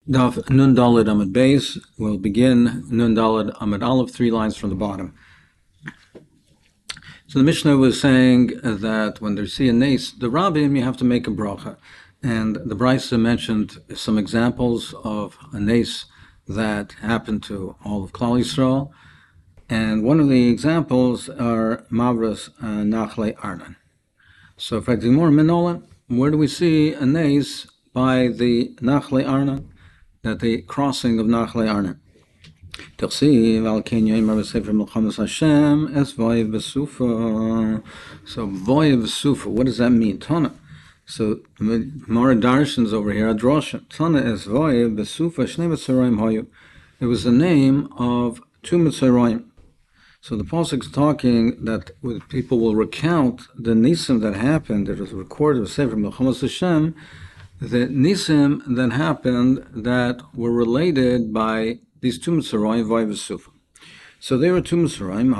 Daf Nun Daled Amud Beis will begin Nun Daled Amud Aleph, 3 lines from the bottom. So the Mishnah was saying that when they see a nace, the Rabbim, you have to make a bracha. And the Brisa mentioned some examples of a nace that happened to all of Klal Yisrael. And one of the examples are Mavras Nachle Arnon. So if I do more Minola, where do we see a nace by the Nachle Arnon? At the crossing of Nachle Arnon. Tersiv al Ken Yomer v'Sefer Melchamas Hashem es Voyev v'Sufa. So Voyev v'Sufa, what does that mean? Tana. So Mara Darshans over here, Adrosha. Tana es Voyev v'Sufa Shnei Mitzrayim Hayu. It was the name of 2 Mitzrayim. So the pasuk is talking that people will recount the nisim that happened. It was recorded of Sefer Melchamas Hashem. The nisim that happened that were related by these 2 Mitzrayim, Voyev v'Sufa. So they were 2 Mitzrayim,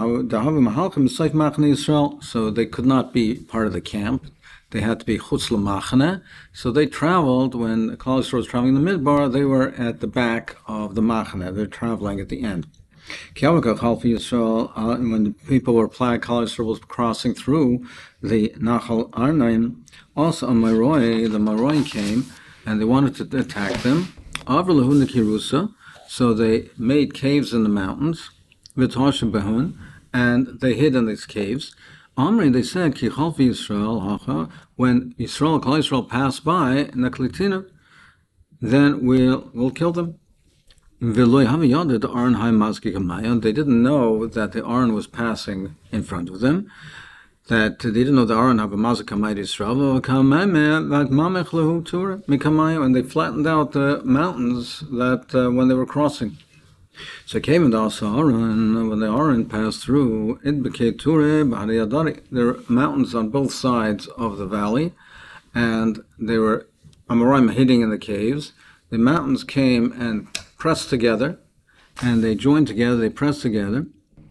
so they could not be part of the camp. They had to be chutz l'machane. So they traveled, when Klal Yisrael was traveling in the Midbar, they were at the back of the machane. They're traveling at the end. When the people were plagued, Klal Yisrael was crossing through the Nachal Arnon. Also, on Maroi, the Maroi came and they wanted to attack them. So they made caves in the mountains, and they hid in these caves. Amri, they said, when Klal Yisrael passed by, then we'll kill them. They didn't know that the Aron was passing in front of them, that they didn't know the Aron have a Mazakamai Yisrael, and they flattened out the mountains that when they were crossing. So it came into Aron, when the Aron passed through, it became Ture. There were mountains on both sides of the valley, and they were Amoraim hiding in the caves. The mountains came and pressed together, and they joined together, they pressed together.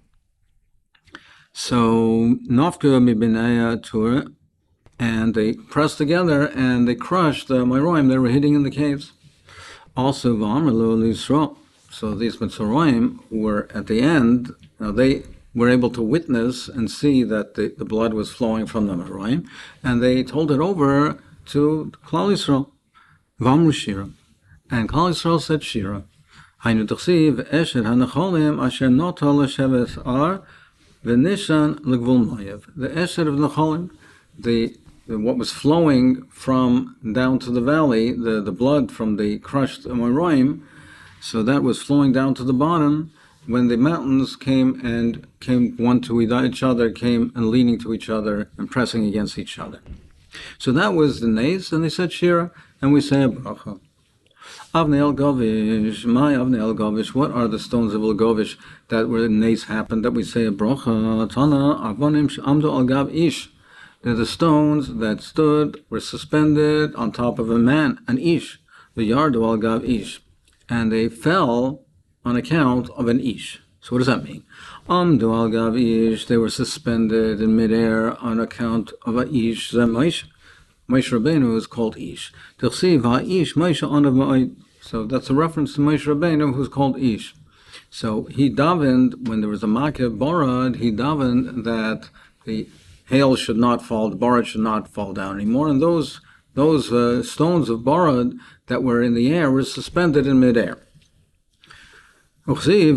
So Nafka Mibinaya Tur, and they pressed together and they crushed the Meroim that were hiding in the caves. Also V'Amrlu Yisrael. So these Mitzrayim were at the end. Now they were able to witness and see that the blood was flowing from the Meroim, and they told it over to Klal Yisrael. V'Amru Shira, and Klal Yisrael said Shira. Hainu T'chsiv Eshet HaNecholim Asher Nota L'Shevet Ar V'Nishan L'Gvul Moav. The Eshet of Necholim, what was flowing from down to the valley, the blood from the crushed Amoraim, so that was flowing down to the bottom when the mountains came one to each other, came and leaning to each other and pressing against each other. So that was the nace, and they said Shira, and we say a bracha. Avnei El Gavish, my Avnei El Gavish, what are the stones of El Gavish that where the nace happened that we say a bracha? Tana, Avonim Amdu Al Gav Ish. They're the stones that were suspended on top of a man, an Ish, the Yardu Al Gav Ish. And they fell on account of an Ish. So what does that mean? Amdu Al Gav Ish, they were suspended in midair on account of an Ish, Moshe Rabbeinu is called Ish. T'chsiv ha'Ish Moshe Anav Ma'od. So that's a reference to Moshe Rabbeinu, who's called Ish. So he davened, when there was a Makeh Barad, he davened that the hail should not fall, the Barad should not fall down anymore, and those stones of Barad that were in the air were suspended in midair. So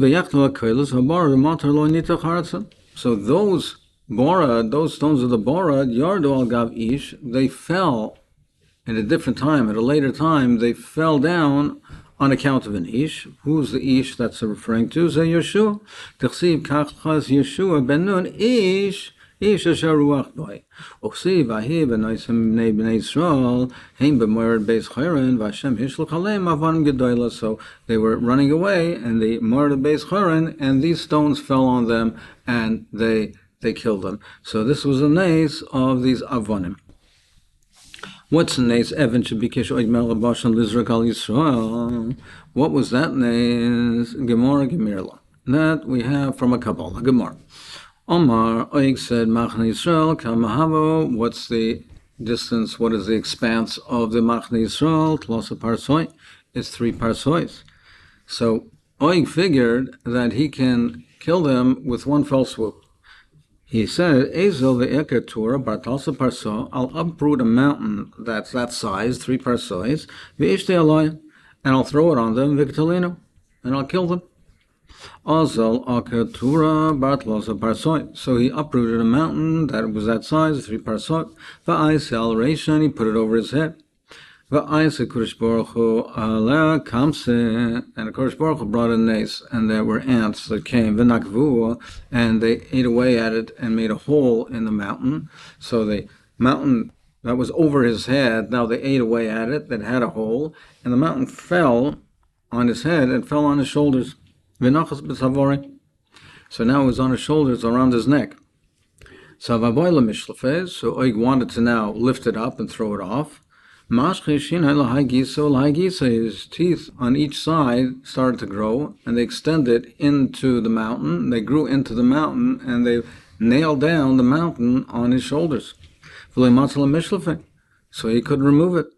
those stones of the Borad, Yardu Al Gav Ish, they fell at a different time, at a later time, they fell down on account of an Ish. Who's the Ish that's referring to? Zeh Yeshua. T'chsiv kach chaz Yeshua ben Nun Ish asher ruach boi. Uchsiv ahi b'noisem b'nei Yisrael heim b'mored beis chayren v'Hashem hishlach aleim avan gedoyla. So they were running away, and the mored beis chayren, and these stones fell on them, and they killed them. So this was a nace of these avonim. What's the nace? Evan Shabikish Oigmel Bashan Lizrak Al Yisrael. What was that nace? Gemara Gemirla. That we have from a Kabbalah. Gemara. Omar Oig said Machne Yisrael Kamahavo. What's the distance? What is the expanse of the Machne Yisrael? Tlosa Parsoi. is 3 parsois. So Og figured that he can kill them with one fell swoop. He said, Ezel ve'eker Torah bartalsa parso, I'll uproot a mountain that's that size, 3 parsois, ve'ishte alay, and I'll throw it on them, victolino, and I'll kill them. Azal aker Torah bartalsa parsoi. So he uprooted a mountain that was that size, 3 parsoi, va'aisel reishan, he put it over his head. Va'aisel Kodesh Baruch Hu ala kamse, and the Kodesh Baruch Hu brought a nace, and there were ants that came, v'nakvu, and they ate away at it and made a hole in the mountain. So the mountain that was over his head, now they ate away at it, that had a hole, and the mountain fell on his head and fell on his shoulders. V'nachas b'tzavori. So now it was on his shoulders, around his neck. So Vaboila Mishlefez, so Og wanted to now lift it up and throw it off. His teeth on each side started to grow, and they extended into the mountain. They grew into the mountain, and they nailed down the mountain on his shoulders. So he couldn't remove it.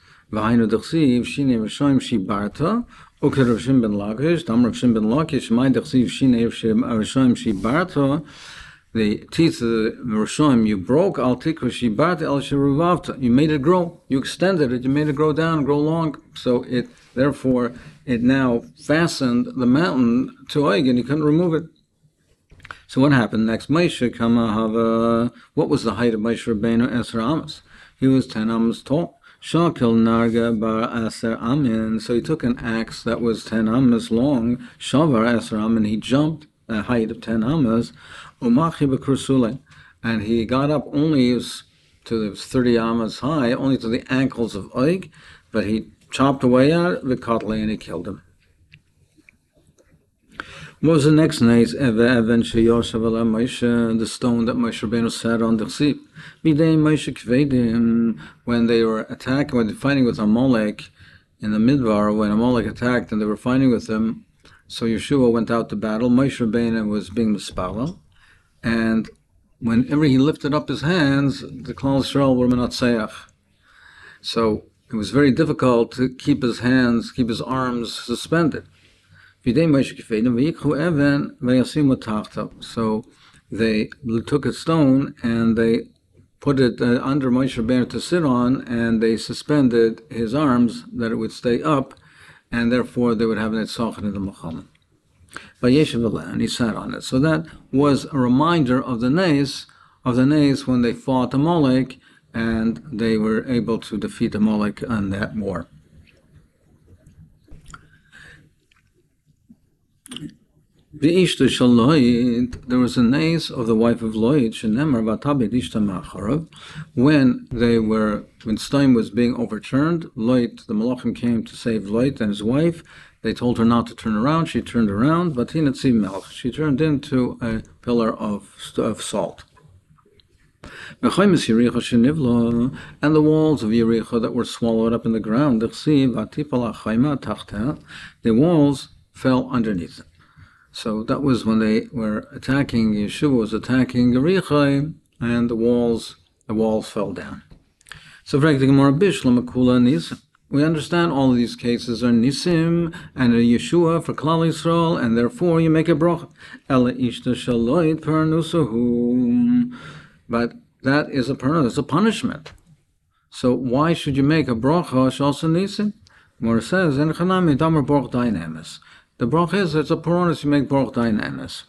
Okay, Rav Shimon ben Lakish, Dam Rav Shimon ben Lakish, my dechsiv shinei Rishoim shibarta, the teeth of the Rishoim you broke, al tikra shibarta el shiruvavta, you made it grow, you extended it, you made it grow down, grow long, so it, therefore, it now fastened the mountain to Og, and he couldn't remove it. So what happened next? Moshe Kama Hava, what was the height of Moshe Rabbeinu? Esra Amos. He was 10 amos tall. Shakil Narga bar Aser Amin. So he took an axe that was 10 amos long. Shavar Aser Amin. He jumped a height of 10 amos. Umachi b'kursule. And he got up only to the 30 amos high, only to the ankles of Og, but he chopped away at it, v'katle, and he killed him. What was the next nace? Even sheyoshav ala Moshe, the stone that Moshe Rabbeinu sat on the chsip. B'dei Moshe kvedim, when they were attacking, when they were fighting with Amalek in the Midbar, when Amalek attacked and they were fighting with them, so Yeshua went out to battle. Moshe Rabbeinu was being mispalel, and whenever he lifted up his hands, the Klal Yisrael were menatzeach. So it was very difficult to keep his hands, keep his arms suspended. So they took a stone and they put it under Moshe Rabbeinu to sit on, and they suspended his arms that it would stay up, and therefore they would have an etzochet in the Muhammad. And he sat on it. So that was a reminder of the nace when they fought Amalek, and they were able to defeat Amalek on that war. There was a nace of the wife of Loid, when Stein was being overturned, Loid, the Malachim came to save Loid and his wife. They told her not to turn around. She turned around, but she turned into a pillar of salt. And the walls of Yericho that were swallowed up in the ground, the walls fell underneath it. So that was when they were attacking, Yeshua was attacking Yericho, and the walls fell down. So we understand all of these cases are Nisim and a Yeshua for Klal Yisrael, and therefore you make a bracha. But that is a punishment. So why should you make a bracha shalsa Nisim? Where it says, the bracha is, it's a poronis, you make bracha dynamis.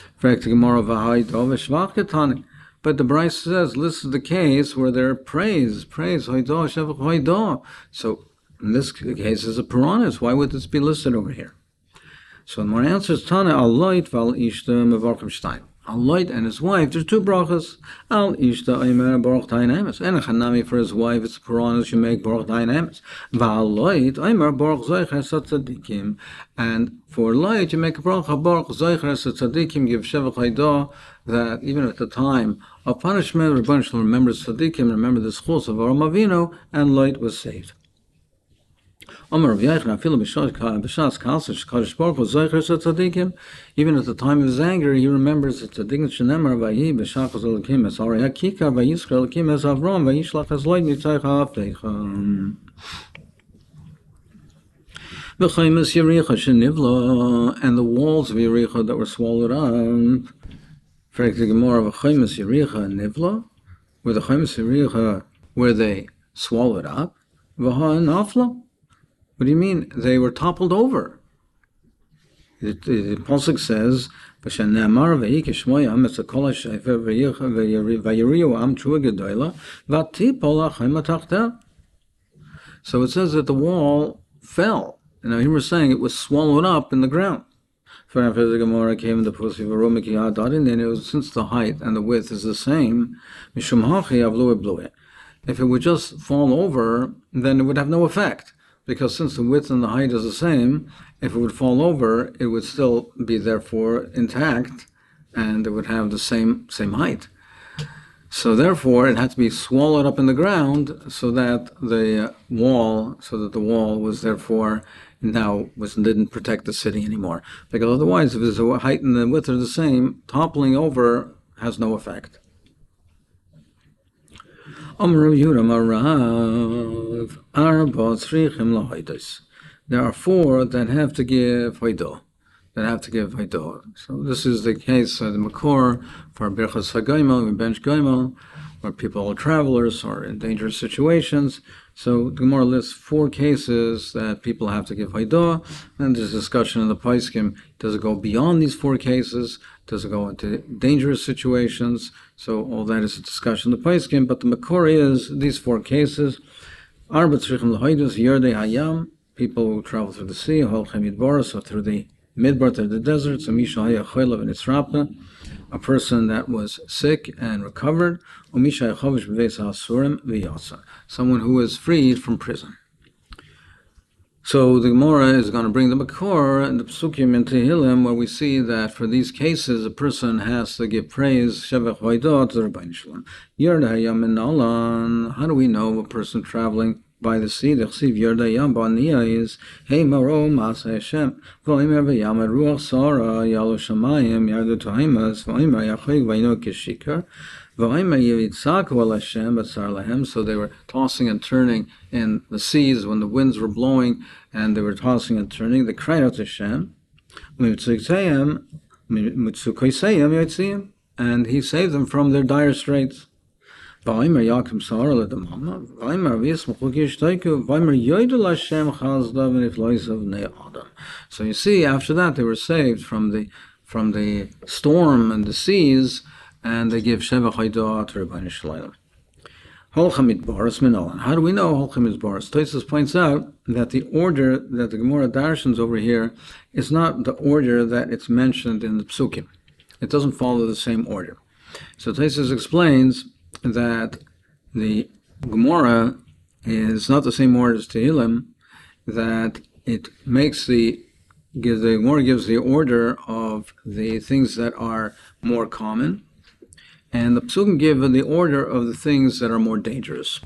But the Bryce says, this is the case where there are praise, hoidah, shevach, hoidah. So in this case, it's a poronis. Why would this be listed over here? So the more answers, Tana al loit val ishta mevarchim shtayim. Al loit and his wife, there's 2 brachas. Al ishta aimer baruch dynamis. And a chanami for his wife, it's a poronis, you make baruch dynamis. Val loit aimer baruch zoicher satzadikim. And for loit, you make a bracha baruch zoicher satzadikim, give shevach hoidah, that even at the time of punishment, Rebbeinu Shalom remembers tzadikim, remember the schus of Avraham Avinu, and loit was saved. Even at the time of his anger, he remembers that tzaddik shenemar vayi b'shachos elokim es arei hakikar vayischer elokim es Avram vayishlach es loit mitzaycha avtecha. V'chaimas Yericha shenivla, and the walls of Yericha that were swallowed up. Frag the Gemara, v'chaimas Yericha nivla, were the chaimas Yericha, were they swallowed up? V'ha nafla. What do you mean? They were toppled over. The Pasuk says, "V'shenemar v'yikishmoyam etzakol ha'shefer v'yiriu am trua gedola v'tipol ha'chaim atachta." So it says that the wall fell. And here we're saying it was swallowed up in the ground. For the Gemara came the Pusi v'romiki and it was since the height and the width is the same. Mishum hachi avlu eblueh. If it would just fall over, then it would have no effect. Because since the width and the height is the same, if it would fall over, it would still be therefore intact, and it would have the same height. So therefore, it had to be swallowed up in the ground, so that the wall was therefore didn't protect the city anymore. Because otherwise, if the height and the width are the same, toppling over has no effect. There are four that have to give hoidah. So this is the case of the Makor for Birchas HaGoimel, Bench Goimel, where people are travelers or in dangerous situations. So the Gemara lists four cases that people have to give hoidah, and there's discussion in the Paiskim. Does it go beyond these four cases? Does it go into dangerous situations? So all that is a discussion in the Paiskim, but the Makor is these four cases. Arba tzrichim l'hoidus yerdei hayam, people who travel through the sea, holchem yidbar, so through the midbar, through the desert, so misha haya choylav and itzrapa, a person that was sick and recovered, or misha yachavish b'veis ha'asurim v'yasa, someone who was freed from prison. So the Gemara is going to bring the Makor and the Psukim in Tehillim, where we see that for these cases, a person has to give praise, Shevach Vaidot, to the Rabbeinu Shalom. Yerdayam in Alan. How do we know a person traveling by the sea? The Chsiv Yerdayam Ba'aniya is, Hey Maro Masa Hashem, V'oimer V'yamad Ruach Sara, Yalo Shamayim, Yardu Tahimas, V'oimer Yachig V'ino Kishikar, so they were tossing and turning in the seas when the winds were blowing, and they were tossing and turning. They cried out to Hashem, and He saved them from their dire straits. So you see, after that, they were saved from the storm and the seas, and they give Shevach Haidah to Rabbeinu Shalom. Holchem Midbaros Minolan. How do we know Holchem Midbaros? Tosfos points out that the order that the Gemara darshans over here is not the order that it's mentioned in the Psukim. It doesn't follow the same order. So Tosfos explains that the Gemara is not the same order as Tehillim, that it makes the Gemara gives the order of the things that are more common, and the Psukim give the order of the things that are more dangerous.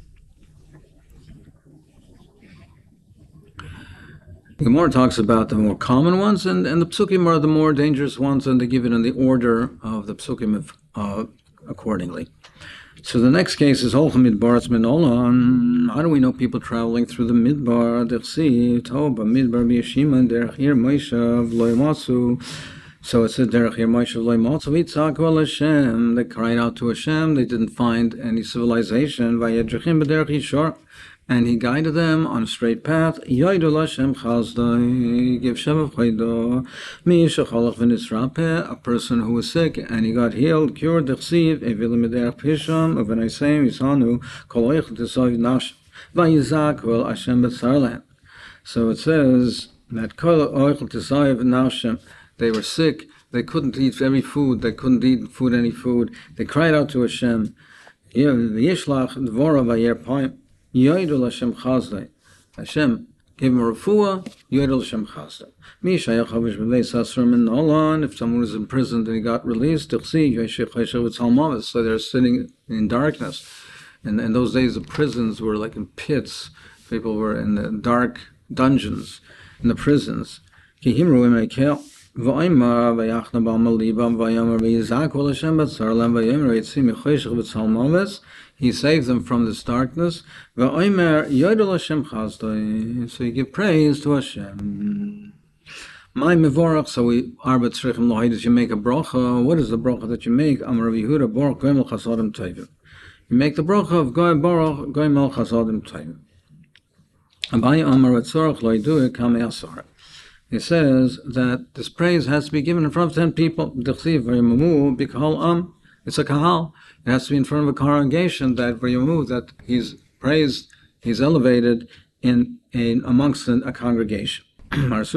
The Gemara talks about the more common ones, and the Psukim are the more dangerous ones, and they give it in the order of the Psukim accordingly. So the next case is Holchem Midbar Minolan. How do we know people traveling through the Midbar? Derchi Toba Midbar B'Yeshima Derechir Moshav Lo Yamasu. So it says Derechir Moshav Lo Yamasu V'Yitzakol Hashem. They cried out to Hashem. They didn't find any civilization. V'Yedrechim B'Derech Yishar. And He guided them on a straight path. Yoidol Hashem Chazdai, give Shevach Haidah. Mi Shechalach V'Nisrape, a person who was sick and he got healed, cured, Dechsiv, Evilim Ederech Pisham, Uvenaisem Yisanu, Koloich T'Soy Nash, V'Yizak Vel Hashem B'Tzarlan. So it says that Koloich T'Soy Nashim, they were sick, they couldn't eat any food, they They cried out to Hashem. V'Yishlach Dvora V'Yer Poim. Yoidol Hashem Chazdai. Hashem gave him a refuah. Yoidol Hashem Chazdai. Mi shayachavish b'veis hasurim in Nolan. If someone was in prison and he got released, so they're sitting in darkness. And in those days, the prisons were like in pits. People were in the dark dungeons in the prisons. V'oimar v'yachna b'amal libam v'yomer v'yizak v'lashem b'tzarlam v'yomer v'yitzim v'choshech v'tzalmaves. He saves them from this darkness. V'oimar yodel Hashem chazdoi. So you give praise to Hashem. My mevorach. So we arbet tzrichim lo'hidus. You make a bracha. What is the bracha that you make? Amar Rav Yehuda Baruch Goimel Chasadim Tovim. You make the bracha of Goy Baruch Goimel Chasadim Tovim. Abaye Amar V'tzorach lo'hidu kamei asar. He says that this praise has to be given in front of 10 people. It's a kahal. It has to be in front of a congregation that he's praised, he's elevated amongst a congregation. Two of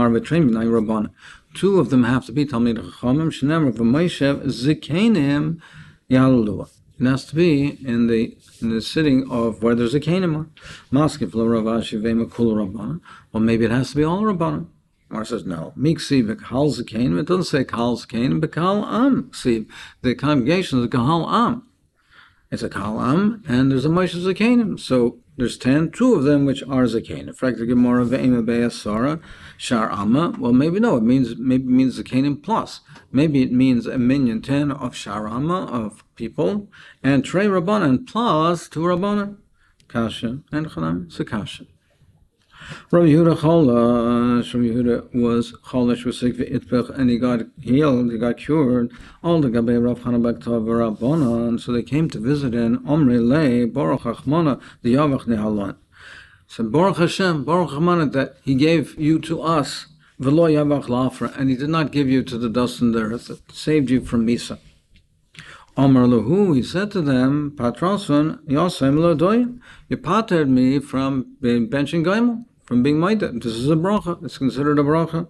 them have to be Talmid Chachamim. Shenemar v'Moshe zikenim yahaluluah. It has to be in the sitting of where there's a kenim. Maskif lo Ravashi ve'makul Rabbana. Well, maybe it has to be all Rabbana. Mar says no. Miksi v'kahal zikenim. It doesn't say kahal zikenim, but kahal am. See, the congregation is a kahal am. It's a kahal am, and there's a Moshe zikenim. So there's 10, 2 of them which are zikenim. In fact, the Gemara ve'ema be'asara shar amma. Well, maybe no. Maybe it means zikenim plus. Maybe it means a minyan 10 of shar amma of people, and trei rabbanan plus 2 rabbanan. Kasha and chanam. So kasha. Rabbi Yehuda Cholash, Rabbi Yehuda was Cholash was sick v'itpech, and he got healed, he got cured. All the Gabei Rav Chana Baktav Rabbanan, so they came to visit in Omri Le Baruch Hachmana the Yavach Nehalan. So Baruch Hashem, Baruch Hachmana, that He gave you to us, v'lo Yavach Lafra, and He did not give you to the dust and the earth. It saved you from Misa. Amar Lahu, he said to them, Patrason Yosem Lodoyim, you patered me from being benching Gaimel, from being Maida. This is a bracha. It's considered a bracha.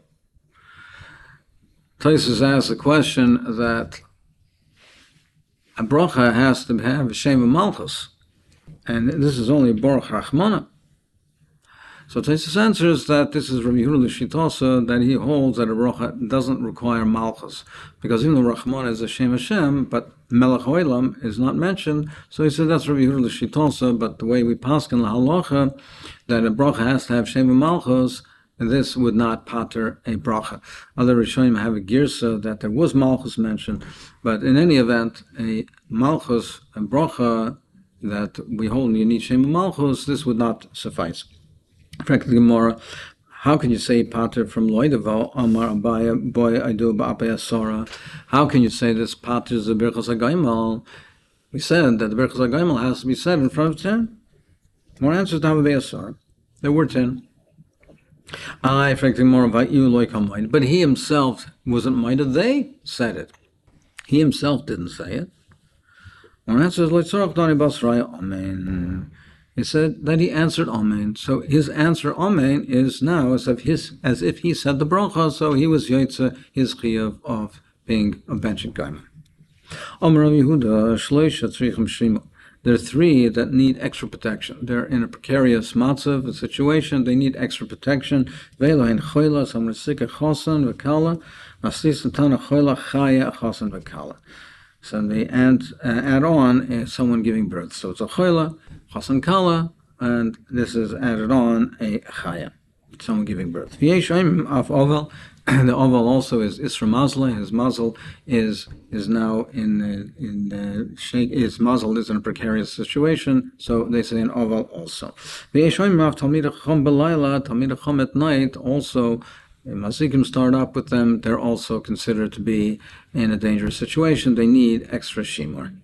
Taisus asks a question that a bracha has to have a Shem of Malchus, and this is only Baruch Rachmana. So Taisus answers that this is Rabbi Yehuda L'Shitasa, that he holds that a bracha doesn't require Malchus, because even though Rachmana is a Shem Hashem, but Melech Olam is not mentioned, so he said that's Rabbi Yehuda L'Shitasa, but the way we paskin l'halacha, that a bracha has to have Shem and Malchus, this would not pater a bracha. Other Rishonim have a girsa that there was Malchus mentioned, but in any event, a Malchus, a bracha that we hold you need Shem and Malchus, this would not suffice. Frankly, Gemara, how can you say pater from Loidavo Amar Abaya Boy Aidu Ba'apaya Sora? How can you say this pater is the Birchas HaGaimal? We said that the Birchas HaGaimal has to be said in front of 10. More answers to Abaya Sora. There were 10. Frankly, more about you Loikamite. But he himself wasn't minded. They said it. He himself didn't say it. More answers Loitzorach Dani Basraya Amen. He said that he answered Amen. So his answer Amen is now as if he said the bracha, so he was Yaitza, his chiyuv of being a benching gaiman. Amar Rav Yehuda Shloisha Tzrichim Shima. There are 3 that need extra protection. They're in a precarious matzav, a situation, they need extra protection. Ve'elohin choila, some resika chosan v'kala, naslis natana choila chaya chosan v'kala. So they add on someone giving birth. So it's a choila, Chasan Kala, and this is added on a Chaya, someone giving birth. V'yeshoim of Oval, the Oval also is Isra Mazla. His muzzle is now his muzzle is in a precarious situation, so they say an Oval also. V'yeshoim of Talmid Chacham B'Layla, Talmid Chacham at night also. Masikim start up with them, they're also considered to be in a dangerous situation. They need extra shimur.